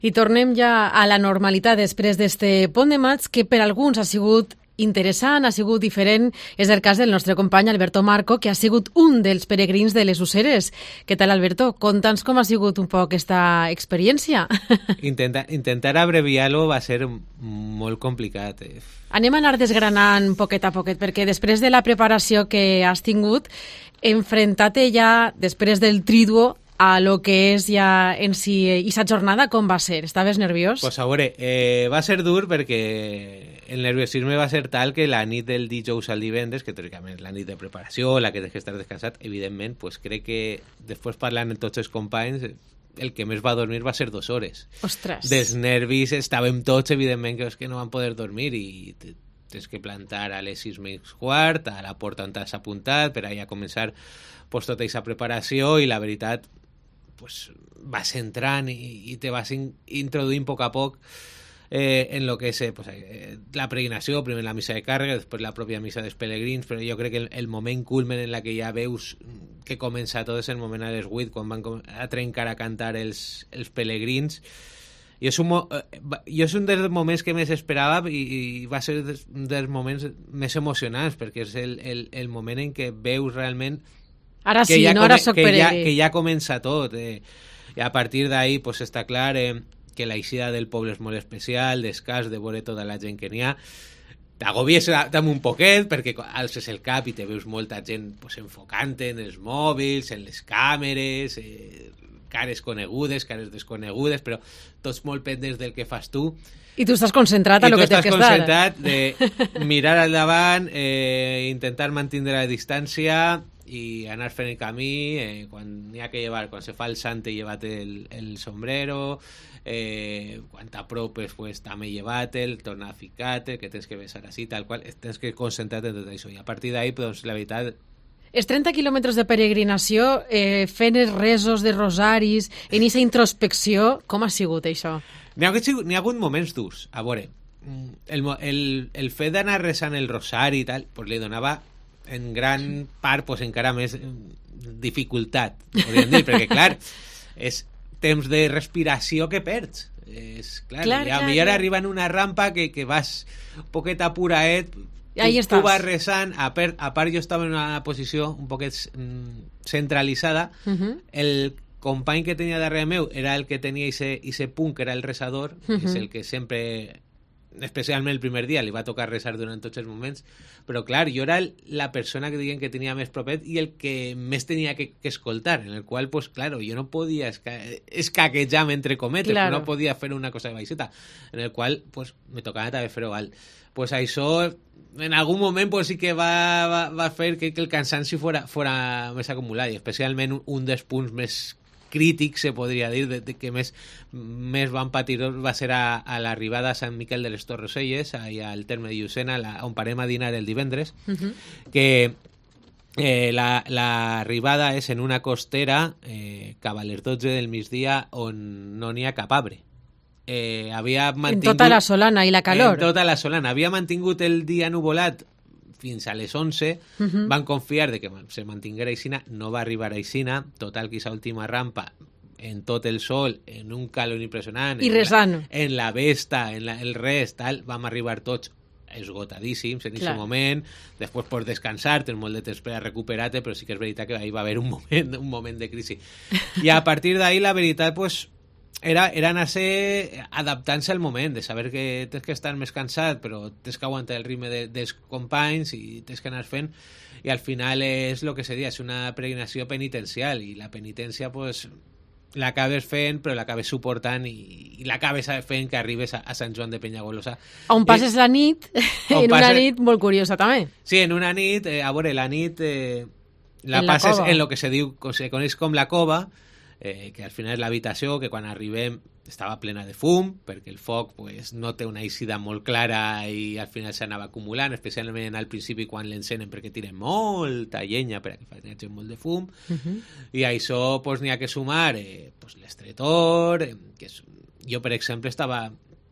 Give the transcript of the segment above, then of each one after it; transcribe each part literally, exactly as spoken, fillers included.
I tornem ja a la normalitat després d'este pont de maig, que per alguns ha sigut interessant, ha sigut diferent. És el cas del nostre company Alberto Marco, que ha sigut un dels peregrins de les Useres. Què tal, Alberto? Conta'ns com ha sigut un poc aquesta experiència. Intenta, intentar abreviar-lo va ser molt complicat. Eh? Anem a anar desgranant poquet a poquet, perquè després de la preparació que has tingut, enfrentat-te ja, després del triduo, a lo que és ja en si aquesta jornada, com va ser? Estaves nerviós? Pues a veure, eh, va ser dur perquè el nerviosisme va ser tal que la nit del dijous al divendres, que teòricament és la nit de preparació, la que tens que estar descansat, evidentment, pues crec que després parlant amb tots els companys, el que més va dormir va ser dues hores. Ostres! Dels nervis estàvem tots, evidentment, que, que no van poder dormir i tens que plantar a les sis menys quart, a la porta on t'has apuntat, per allà començar pues, tota aquesta preparació i la veritat pues, vas entrant i, i te vas in, introduint a poc a poc eh, en lo que és eh, pues, eh, la peregrinació, primer la missa de càrrega, després la pròpia missa dels pelegrins, però jo crec que el, el moment culmen en la que ja veus que comença tot és el moment a les vuit, quan van a trencar a cantar els, els pelegrins. I és un, jo és un dels moments que més esperava i, i va ser un dels moments més emocionants, perquè és el, el, el moment en què veus realment Ara que sí, ja no? Ara soc que peregrí. Ja, que ja comença tot. Eh. I a partir d'ahí pues, està clar eh, que la eixida del poble és molt especial, descàs de veure tota la gent que n'hi ha. T'agobies també un poquet, perquè alces el cap i te veus molta gent pues, enfocant-te en els mòbils, en les càmeres, eh, cares conegudes, cares desconegudes, però tots molt pendents del que fas tu. I tu estàs concentrat a lo que tens que estar. I tu estàs concentrat de mirar al davant, eh, intentar mantenir la distància i anar fent el camí, eh, quan n'hi ha que llevar, quan se fa el sant he llevat el, el sombrero, eh, quan t'apropes pues, també llevat-el, torna a ficar-te, que tens que besar així, tal qual, tens que concentrar en tot això, i a partir d'ahí, doncs, la veritat... Els trenta quilòmetres de peregrinació, eh, fent els resos de rosaris, en aquesta introspecció, com ha sigut això? N'hi ha, n'hi ha hagut moments durs, a veure, el, el, el fet d'anar resant el rosari i tal, pues, li donava en gran part pues, encara més dificultat, podríem dir, perquè clar, és temps de respiració que perds. És, clar, clar, i a clar, millor clar. arriba en una rampa que, que vas un poquet apuraet, tu, ahí tu vas resant, a, per, a part jo estava en una posició un poquet mm, centralitzada, uh -huh. el company que tenia darrere meu era el que tenia ese punt, que era el resador, uh -huh. que és el que sempre... especialment el primer dia li va tocar resar durant tots els moments, però clar, jo era la persona que diguen que tenia més propet i el que més tenia que, que escoltar, en el qual, pues claro, jo no podia esca escaquejar entre cometes, claro. No podia fer una cosa de baixeta, en el qual pues, me tocava també fer-ho alt. Pues això en algun moment pues, sí que va, va, va fer que, que el cansanci fora, fora més acumulat, i especialment un, un dels punts més crític, se podria dir, de, de que més, més van patir va ser a, a l'arribada a Sant Miquel de les Torreselles, allà al terme de Llucena, la, on parem a dinar el divendres, uh -huh. que eh, l'arribada la, és en una costera eh, cap a les dotze del migdia on no n'hi ha cap arbre. Eh, havia mantingut, en tota la Solana i la calor. En tota la Solana. Havia mantingut el dia nuvolat fins a les onze, uh -huh. van confiar de que se mantinguera aixina, no va arribar aixina, total que aquesta última rampa en tot el sol, en un calor impressionant, i resant. En, en la vesta, en la, el res, tal, vam arribar tots esgotadíssims en aquest moment, després pots descansar, tens molt de temps per a recuperar-te, però sí que és veritat que ahí va haver un moment, un moment de crisi. I a partir d'ahí la veritat, pues, Era, era anar-se adaptant-se al moment, de saber que tens que estar més cansat, però tens que aguantar el ritme de, dels companys i tens que anar fent, i al final és el que seria, és una peregrinació penitencial, i la penitència pues, l'acabes fent, però l'acabes suportant i, i l'acabes fent que arribes a, a Sant Joan de Penyagolosa. On passes la nit, en passes... una nit molt curiosa també. Sí, en una nit, eh, a veure, la nit eh, la en passes la en lo que se diu, se coneix com la cova, Eh, que al final és l'habitació que quan arribem estava plena de fum, perquè el foc pues, no té una eixida molt clara i al final s'anava acumulant, especialment al principi quan l'encenen perquè tiren molta llenya per a que faci molt de fum, uh -huh. i a això pues, n'hi ha que sumar eh, pues, l'estretor, eh, que és... jo per exemple estava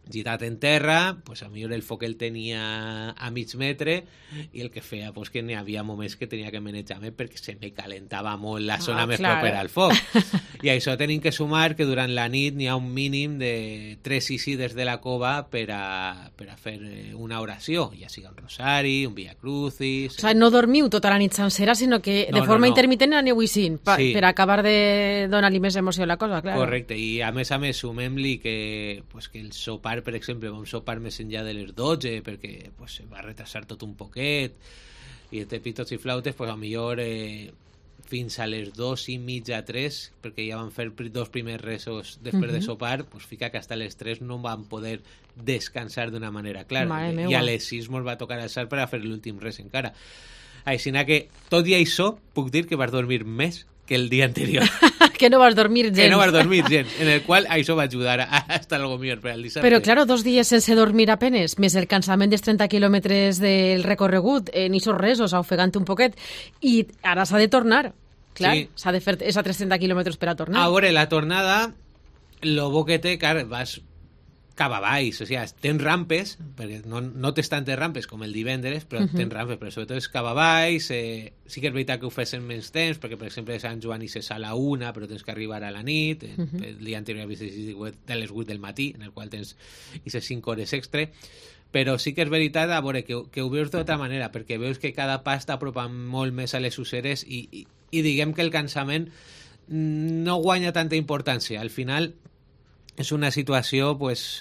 girat en terra, pues a millor el foc el tenia a mig metre i el que feia pues, que n'hi havia moments que tenia que manejar-me perquè se me calentava molt la zona ah, més clar. propera al foc. I això tenim que sumar que durant la nit n'hi ha un mínim de tres isides de la cova per a, per a fer una oració, ja sigui un rosari, un via crucis... O sigui, no dormiu tota la nit sencera, sinó que de no, forma no, no. intermitent aneu eixint per, sí. per acabar de donar-li més emoció a la cosa, clar. Correcte, i a més a més sumem-li que, pues, que el sopar, per exemple, vam sopar més enllà de les dotze perquè pues, se va retrasar tot un poquet i de pitos i flautes pues, a millor eh, fins a les dos i mitja, tres, perquè ja van fer dos primers resos després uh-huh. de sopar, pues, fica que hasta les tres no van poder descansar d'una manera clara i a les sis mos va tocar alçar per a fer l'últim res encara. Així que tot i això puc dir que vas dormir més que el dia anterior. Que no vas dormir gens. Que no vas dormir gens, en el qual això va ajudar a, a estar algo millor per al dissabte. Però, claro, dos dies sense dormir apenes, més el cansament dels trenta quilòmetres del recorregut, en ixos resos, ofegant un poquet, i ara s'ha de tornar. Clar, sí. S'ha de fer és a tres-cents quilòmetres per a tornar. A veure, la tornada, lo bo que té, clar, vas cap a baix, o sigui, tens rampes, perquè no, no tens tantes rampes com el divendres, però uh -huh. tens rampes, però sobretot és cap a baix, eh, sí que és veritat que ho fes en menys temps, perquè, per exemple, Sant Joan i se a la una, però tens que arribar a la nit, uh -huh. el dia anterior havies de les vuit del matí, en el qual tens aquestes cinc hores extra, però sí que és veritat a veure, que, que ho veus d'altra manera, perquè veus que cada pas t'apropa molt més a les useres i, i, i diguem que el cansament no guanya tanta importància. Al final és una situació pues,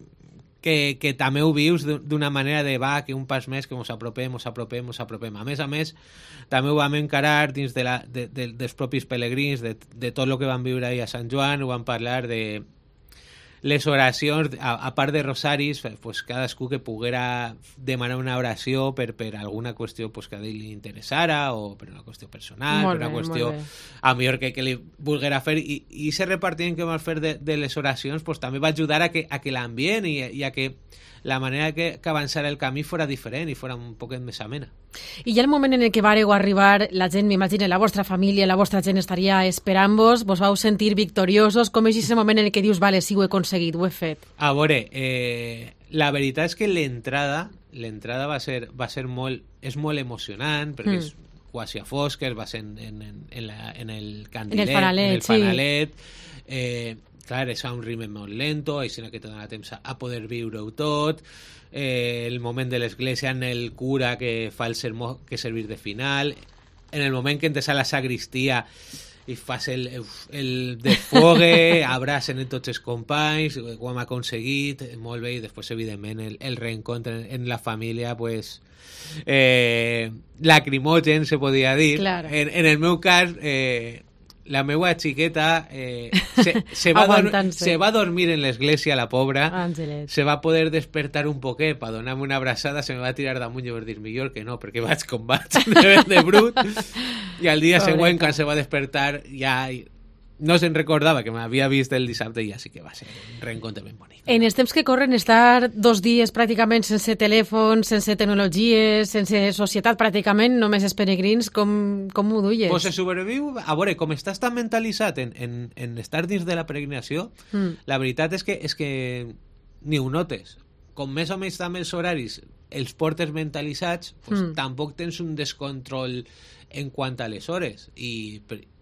que, que també ho vius d'una manera de va, que un pas més, que ens apropem, ens apropem, ens apropem. A més a més, també ho vam encarar dins de la, de, de, dels propis pelegrins, de, de tot el que van viure ahir a Sant Joan, ho vam parlar de les oracions, a, a part de rosaris, pues, cadascú que poguera demanar una oració per, per alguna qüestió pues, que a ell li interessara o per una qüestió personal, molt per una bé, qüestió a millor que, que li volguera fer i, i se repartien que vam fer de, de les oracions pues, també va ajudar a que, a que l'ambient i, i a que la manera que, que avançara el camí fora diferent i fora un poquet més amena. I ja el moment en el que vareu arribar, la gent, m'imagino, la vostra família, la vostra gent estaria esperant-vos, vos vau sentir victoriosos, com és aquest moment en el que dius, vale, sí, ho he aconseguit, ho he fet? A veure, eh, la veritat és que l'entrada l'entrada va ser, va ser molt, és molt emocionant, perquè mm. és quasi a fosques, va ser en, en, en, la, en el candilet, en el fanalet, en el fanalet sí. eh, clar, és a un ritme molt lento, així que te dona temps a, a poder viure-ho tot, eh, el moment de l'església en el cura que fa el sermó que servir de final, en el moment que entres a la sagristia i fas el, el desfogue, abracen tots els companys, ho hem aconseguit, molt bé, i després, evidentment, el, el reencontre en, en la família, pues, eh, lacrimogen, se podia dir. Claro. En, en el meu cas, eh, la meva xiqueta eh, se, se, va dor- se va dormir en l'església, la pobra. Àngelet. Se va poder despertar un poquet per donar-me una abraçada, se me va tirar damunt i va dir millor que no, perquè vaig com vaig de, de brut. I al dia Pobreta. següent, quan se va despertar, ja no se'n recordava que m'havia vist el dissabte i ja sí que va ser un reencontre ben bonic. En els temps que corren, estar dos dies pràcticament sense telèfon, sense tecnologies, sense societat pràcticament, només els peregrins, com, com ho duies? Pues se sobreviu, a veure, com estàs tan mentalitzat en, en, en estar dins de la peregrinació, mm. la veritat és que, és que ni ho notes. Com més o menys també els horaris els portes mentalitzats, pues mm. tampoc tens un descontrol en quant a les hores. I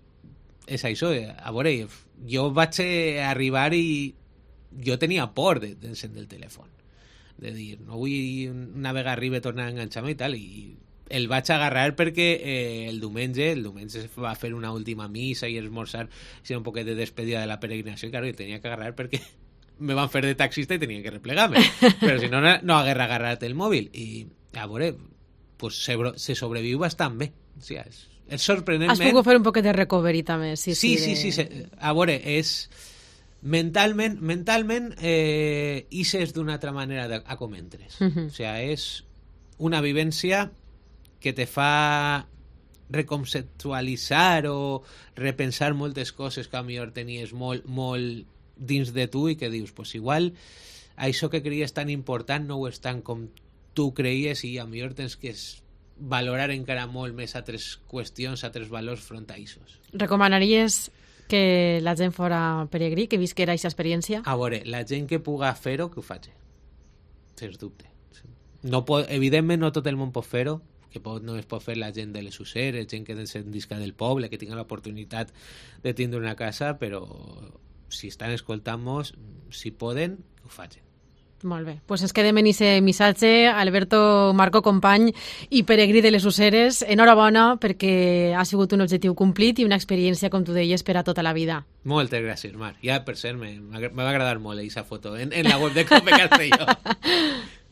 és això, a veure, jo vaig arribar i jo tenia por d'encendre el telèfon, de dir, no vull una vegada arriba tornar a enganxar-me i tal, i el vaig agarrar perquè eh, el diumenge el diumenge es va fer una última missa i esmorzar, si un poquet de despedida de la peregrinació, i claro, el tenia que agarrar perquè me van fer de taxista i tenia que replegar-me, però si no, no haguera agarrat el mòbil, i a veure, pues se, se sobreviu bastant bé, o sigui, és és sorprenentment... Has pogut fer un poquet de recovery també. Sí, sí, sí. sí, de... sí, sí. A veure, és... Mentalment, mentalment eh, ixes d'una altra manera de, a com entres. Uh -huh. O sigui, és una vivència que te fa reconceptualitzar o repensar moltes coses que a millor tenies molt, molt dins de tu i que dius, pues igual això que creies tan important no ho és tant com tu creies i a millor tens que valorar encara molt més altres qüestions, altres valors frontaïssos. Recomanaries que la gent fora peregrí, que visquera aquesta experiència? A veure, la gent que puga fer-ho, que ho faci. Sens dubte. No pot, evidentment no tot el món pot fer-ho, que pot, no es pot fer la gent de les Useres, gent que descendisca del poble, que tinga l'oportunitat de tindre una casa, però si estan escoltant-nos, si poden, que ho facin. Molt bé, doncs pues ens quedem en aquest missatge. Alberto Marco, company i peregrí de les Useres, enhorabona perquè ha sigut un objectiu complit i una experiència, com tu deies, per a tota la vida. Moltes gràcies, Mar. Ja, per cert, me, me va agradar molt aquesta foto en, en la web de Cope Castelló.